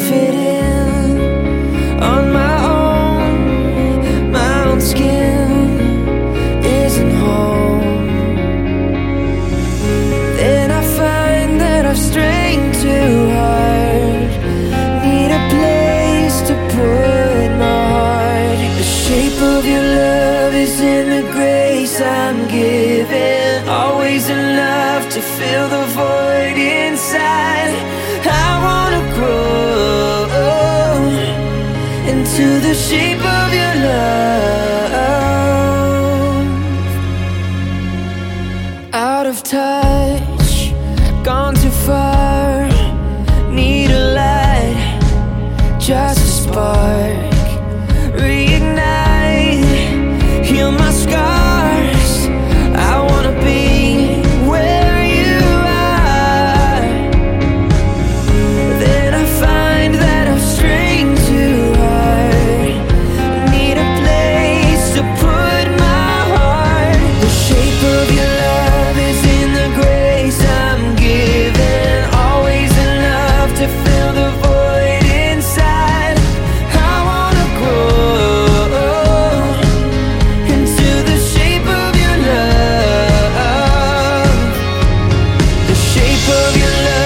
fit in on my own. My own skin isn't home. Then I find that I've strained too hard. Need a place to put my heart. The shape of your love is in the grace I'm given. Always enough to fill the void inside. I wanna grow into the shape of your love. Out of touch, gone too far. Need a light, just a spark. Reignite, heal my scars. I wanna be where you are. Then I find that I've strained too hard. Need a place to put my heart. The shape of your love is in the grace I'm given. Always enough to fill the void inside. I wanna grow into the shape of your love. The shape of your love.